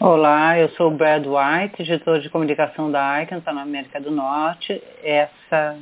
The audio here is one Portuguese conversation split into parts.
Olá, eu sou o Brad White, diretor de comunicação da ICANN para a América do Norte. Essa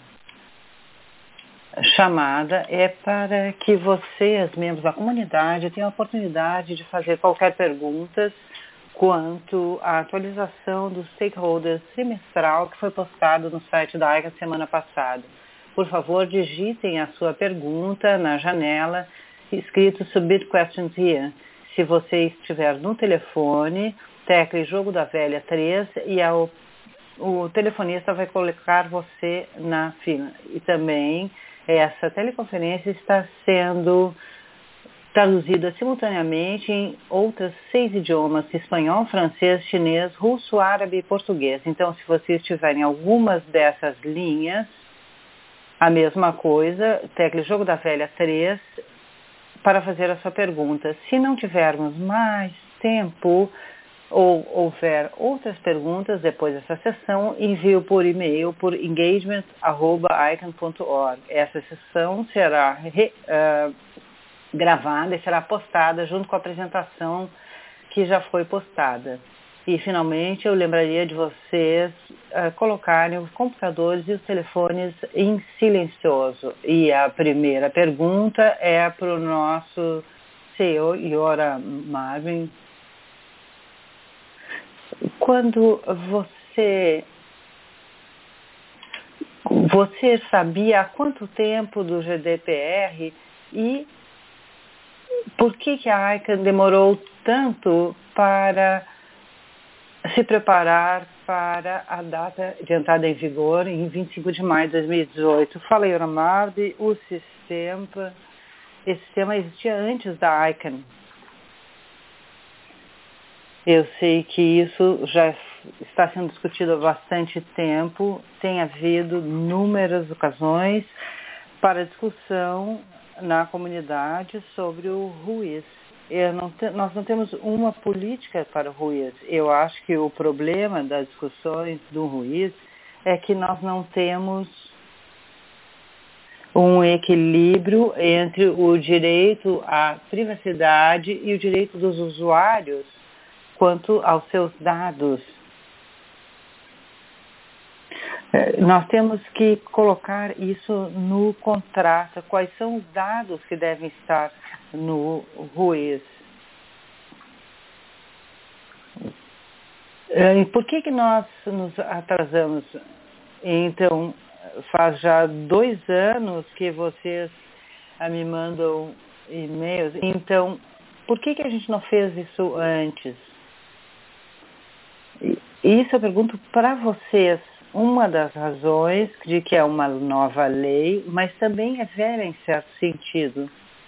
chamada é para que vocês, membros da comunidade, tenham a oportunidade de fazer qualquer pergunta quanto à atualização do Stakeholders trimestral que foi postado no site da ICANN semana passada. Por favor, digitem a sua pergunta na janela escrito Submit Questions Here. Se você estiver no telefone, tecle Jogo da Velha 3 e o telefonista vai colocar você na fila. E também essa teleconferência está sendo traduzida simultaneamente em outros 6 idiomas: espanhol, francês, chinês, russo, árabe e português. Então, se você estiver em algumas dessas linhas, a mesma coisa, tecle Jogo da Velha 3 para fazer a sua pergunta. Se não tivermos mais tempo ou houver outras perguntas depois dessa sessão, envie por e-mail por engagement@icahn.org. Essa sessão será gravada e será postada junto com a apresentação que já foi postada. E, finalmente, eu lembraria de vocês colocarem os computadores e os telefones em silencioso. E a primeira pergunta é para o nosso CEO, Yora Marvin. Quando você sabia há quanto tempo do GDPR e por que a ICANN demorou tanto para se preparar para a data de entrada em vigor em 25 de maio de 2018? Fala, Yora Marvin, esse sistema existia antes da ICANN. Eu sei que isso já está sendo discutido há bastante tempo, tem havido inúmeras ocasiões para discussão na comunidade sobre o RUIS. Nós não temos uma política para o RUIS. Eu acho que o problema das discussões do RUIS é que nós não temos um equilíbrio entre o direito à privacidade e o direito dos usuários quanto aos seus dados. Nós temos que colocar isso no contrato. Quais são os dados que devem estar no RUIS? E por que nós nos atrasamos? Então, faz já 2 anos que vocês me mandam e-mails. Então, por que a gente não fez isso antes? Isso eu pergunto para vocês. Uma das razões de que é uma nova lei, mas também é velha em certo sentido.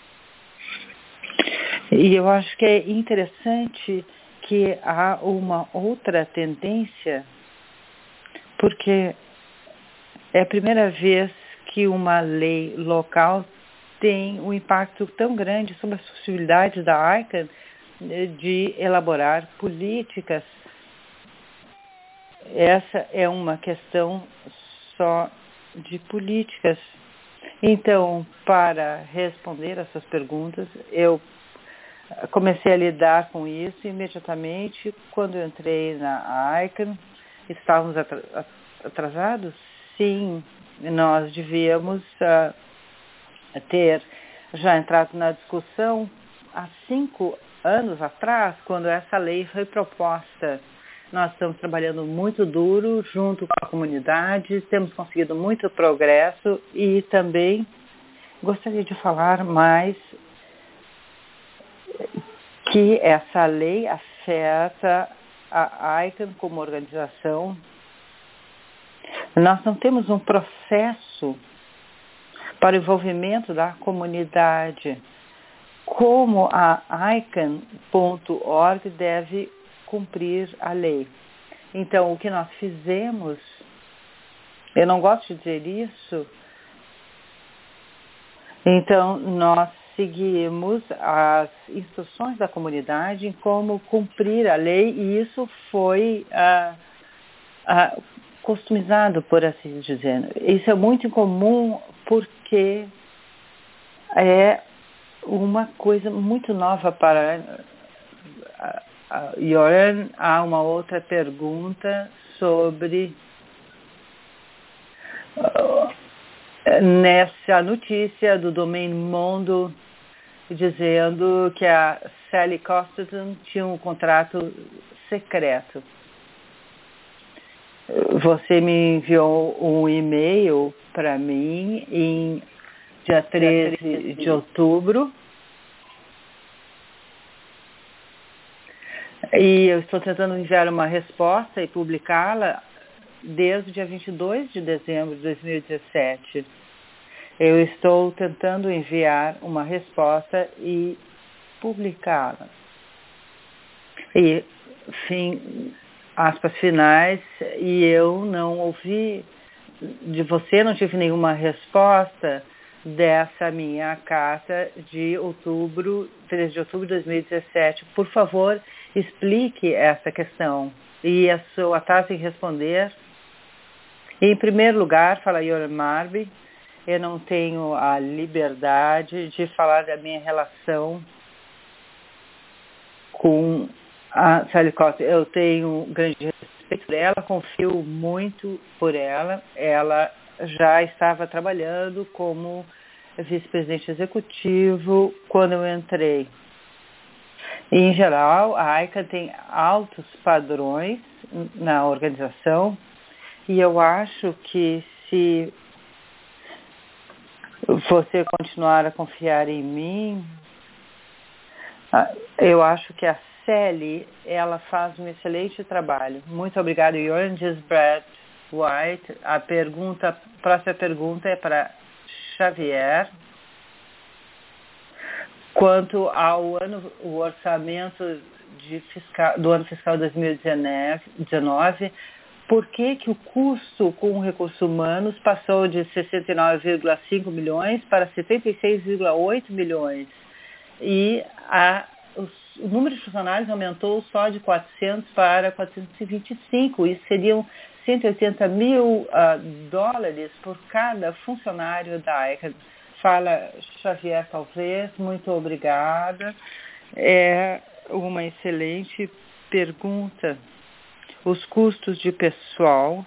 E eu acho que é interessante que há uma outra tendência, porque é a primeira vez que uma lei local tem um impacto tão grande sobre as possibilidades da ICANN de elaborar políticas. Essa é uma questão só de políticas. Então, para responder essas perguntas, eu comecei a lidar com isso imediatamente quando eu entrei na ICANN. Estávamos atrasados? Sim, nós devíamos ter já entrado na discussão há 5 anos atrás, quando essa lei foi proposta. Nós estamos trabalhando muito duro junto com a comunidade, temos conseguido muito progresso e também gostaria de falar mais que essa lei afeta a ICANN como organização. Nós não temos um processo para o envolvimento da comunidade. Como a ICANN.org deve cumprir a lei. Então, o que nós fizemos, eu não gosto de dizer isso, então nós seguimos as instruções da comunidade em como cumprir a lei e isso foi customizado, por assim dizer. Isso é muito incomum porque é uma coisa muito nova para Joran, há uma outra pergunta sobre nessa notícia do Domain Mundo dizendo que a Sally Costerton tinha um contrato secreto. Você me enviou um e-mail para mim em dia 13 de outubro e eu estou tentando enviar uma resposta e publicá-la desde o dia 22 de dezembro de 2017. Eu estou tentando enviar uma resposta e publicá-la. E, aspas finais, e eu não ouvi de você, não tive nenhuma resposta dessa minha carta de 13 de outubro de 2017. Por favor, explique essa questão. E a sua taça em responder. Em primeiro lugar, fala Joran Marby, eu não tenho a liberdade de falar da minha relação com a Sally Costa. Eu tenho um grande respeito por ela, confio muito por ela. Ela já estava trabalhando como vice-presidente executivo quando eu entrei. Em geral, a ICANN tem altos padrões na organização e eu acho que se você continuar a confiar em mim, eu acho que a Sally, ela faz um excelente trabalho. Muito obrigada, Joran. Diz Brad White. A próxima pergunta é para Xavier. Quanto ao o orçamento do ano fiscal 2019, por que o custo com recursos humanos passou de 69,5 milhões para 76,8 milhões? E o número de funcionários aumentou só de 400 para 425. Isso seriam 180 mil dólares por cada funcionário da ICANN. Fala Xavier, talvez. Muito obrigada. É uma excelente pergunta. Os custos de pessoal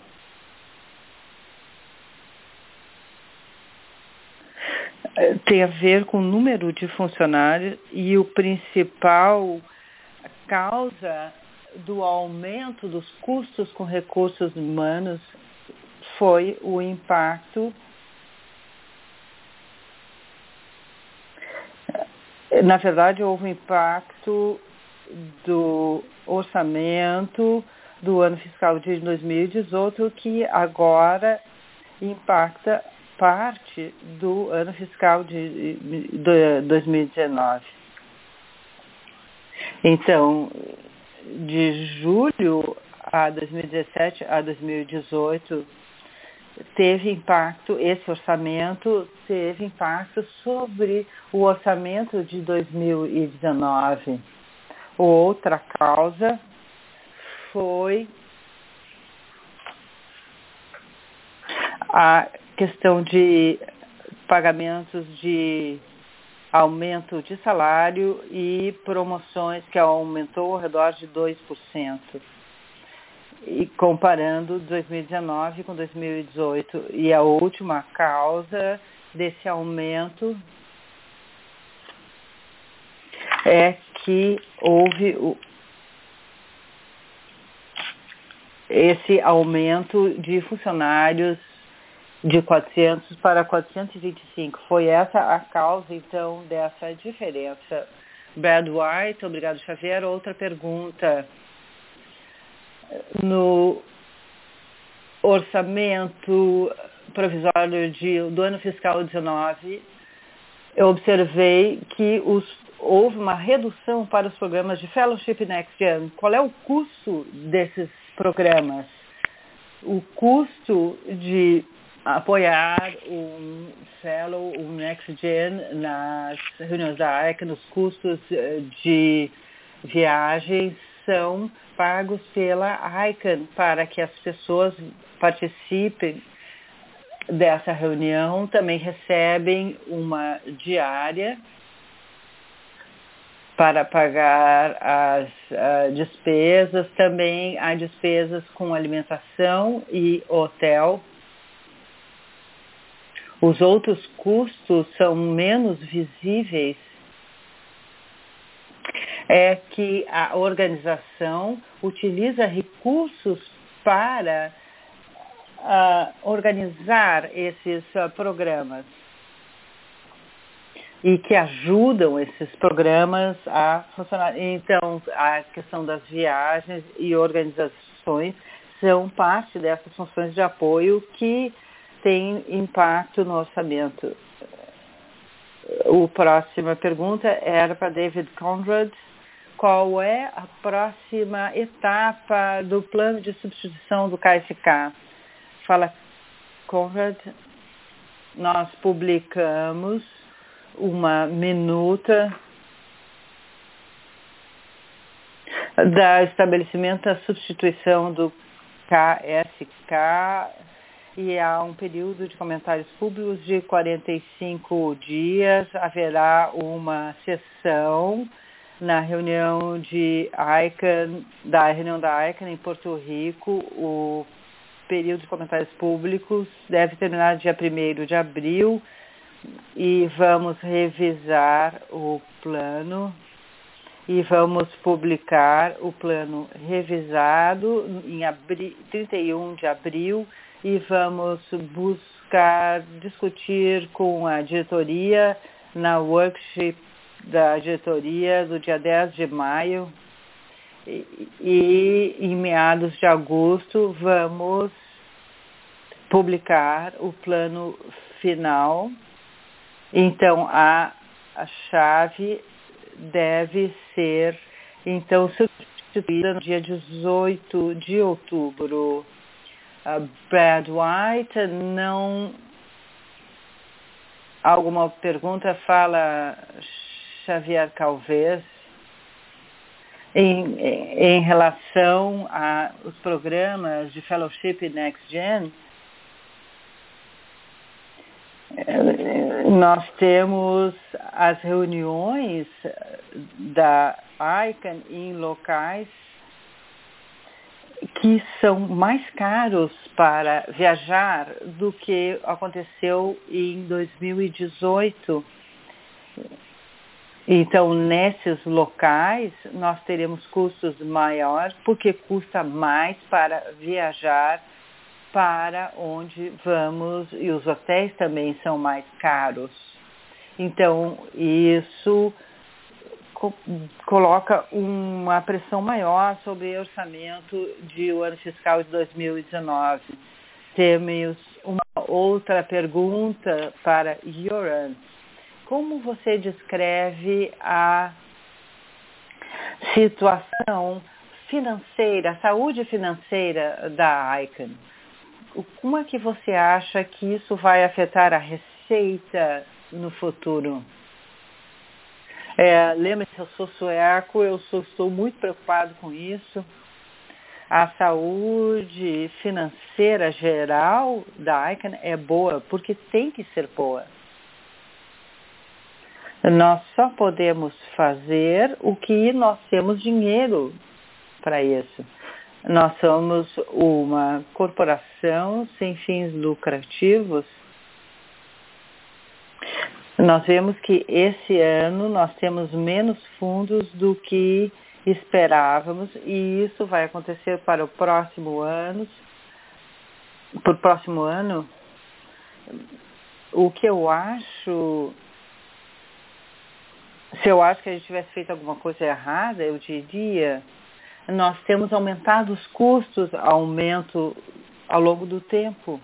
tem a ver com o número de funcionários e o principal causa do aumento dos custos com recursos humanos foi o impacto. Na verdade, houve um impacto do orçamento do ano fiscal de 2018 que agora impacta parte do ano fiscal de 2019. Então, de julho a 2017 a 2018, teve impacto, esse orçamento teve impacto sobre o orçamento de 2019. Outra causa foi a questão de pagamentos de aumento de salário e promoções que aumentou ao redor de 2%. E comparando 2019 com 2018. E a última causa desse aumento é que houve esse aumento de funcionários de 400 para 425. Foi essa a causa, então, dessa diferença. Brad White, obrigado, Xavier. Outra pergunta. No orçamento provisório do ano fiscal 19, eu observei que houve uma redução para os programas de Fellowship Next Gen. Qual é o custo desses programas? O custo de apoiar um Fellow, um Next Gen nas reuniões da ICANN, os custos de viagens são pagos pela ICANN para que as pessoas participem dessa reunião, também recebem uma diária para pagar as despesas. Também há despesas com alimentação e hotel. Os outros custos são menos visíveis. É que a organização utiliza recursos para organizar esses programas e que ajudam esses programas a funcionar. Então, a questão das viagens e organizações são parte dessas funções de apoio que têm impacto no orçamento. A próxima pergunta era para David Conrad. Qual é a próxima etapa do plano de substituição do KFK? Fala, Conrad, nós publicamos uma minuta da estabelecimento da substituição do KFK e há um período de comentários públicos de 45 dias. Haverá uma sessão na reunião da ICANN em Porto Rico. O período de comentários públicos deve terminar dia 1º de abril e vamos revisar o plano e vamos publicar o plano revisado em 31 de abril e vamos discutir com a diretoria na workshop da diretoria do dia 10 de maio e em meados de agosto vamos publicar o plano final. Então, a chave deve ser, então, substituída no dia 18 de outubro. Brad White, não... Alguma pergunta? Fala Xavier Calvez. Em relação aos programas de Fellowship e Next Gen, nós temos as reuniões da ICANN em locais que são mais caros para viajar do que aconteceu em 2018. Então, nesses locais, nós teremos custos maiores, porque custa mais para viajar para onde vamos, e os hotéis também são mais caros. Então, isso coloca uma pressão maior sobre o orçamento de o ano fiscal de 2019. Temos uma outra pergunta para Joran. Como você descreve a situação financeira, a saúde financeira da ICANN? Como é que você acha que isso vai afetar a receita no futuro? Lembre-se, eu sou sueco, estou muito preocupado com isso. A saúde financeira geral da ICANN é boa, porque tem que ser boa. Nós só podemos fazer o que nós temos dinheiro para isso. Nós somos uma corporação sem fins lucrativos. Nós vemos que esse ano nós temos menos fundos do que esperávamos e isso vai acontecer para o próximo ano. Para o próximo ano, o que eu acho... Se eu acho que a gente tivesse feito alguma coisa errada, eu diria, nós temos aumentado os custos, aumento ao longo do tempo.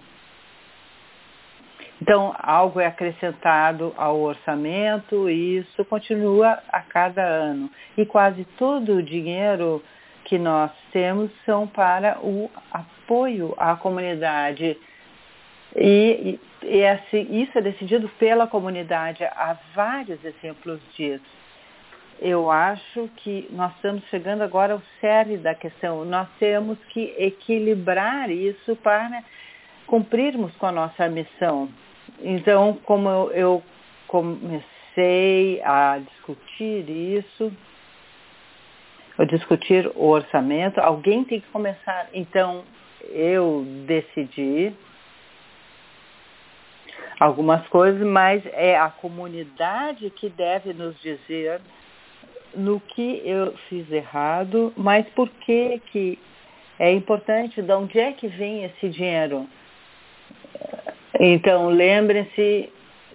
Então, algo é acrescentado ao orçamento e isso continua a cada ano. E quase todo o dinheiro que nós temos são para o apoio à comunidade. E isso é decidido pela comunidade. Há vários exemplos disso. Eu acho que nós estamos chegando agora ao cerne da questão. Nós temos que equilibrar isso para cumprirmos com a nossa missão. Então, como eu comecei comecei a discutir isso, a discutir o orçamento. Alguém tem que começar. Então, eu decidi algumas coisas, mas é a comunidade que deve nos dizer no que eu fiz errado, mas por que é importante, de onde é que vem esse dinheiro. Então, lembrem-se,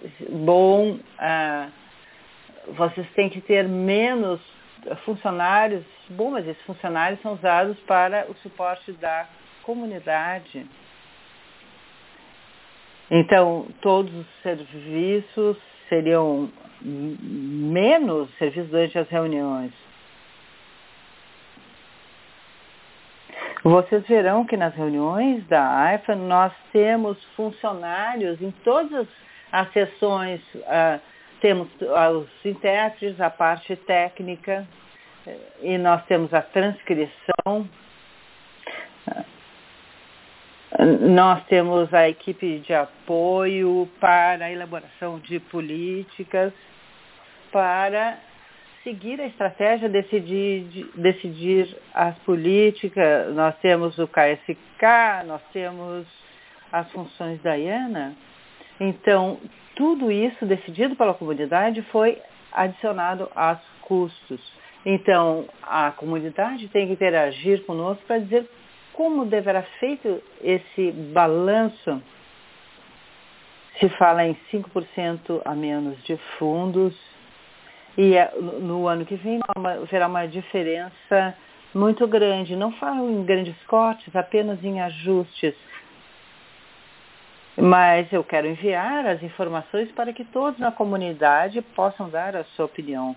vocês têm que ter menos funcionários, mas esses funcionários são usados para o suporte da comunidade. Então, todos os serviços seriam menos serviços durante as reuniões. Vocês verão que nas reuniões da AIFA nós temos funcionários em todas as sessões, temos os intérpretes, a parte técnica, e nós temos a transcrição. Nós temos a equipe de apoio para a elaboração de políticas, para seguir a estratégia, decidir as políticas. Nós temos o KSK, nós temos as funções da IANA. Então, tudo isso decidido pela comunidade foi adicionado aos custos. Então, a comunidade tem que interagir conosco para dizer como deverá ser feito esse balanço. Se fala em 5% a menos de fundos, e no ano que vem haverá uma diferença muito grande. Não falo em grandes cortes, apenas em ajustes. Mas eu quero enviar as informações para que todos na comunidade possam dar a sua opinião.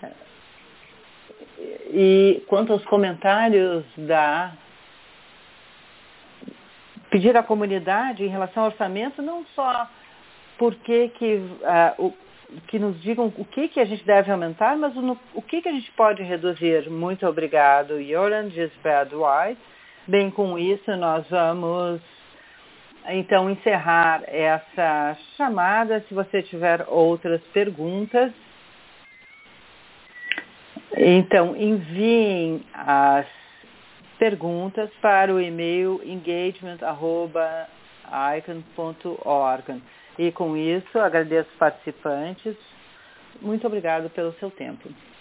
E quanto aos comentários pedir à comunidade em relação ao orçamento, não só porque que nos digam o que a gente deve aumentar, mas o que a gente pode reduzir. Muito obrigado, Yoran Gisbert White. Bem, com isso nós vamos então encerrar essa chamada. Se você tiver outras perguntas, então enviem as perguntas para o e-mail engagement@icon.org. E com isso, agradeço os participantes. Muito obrigado pelo seu tempo.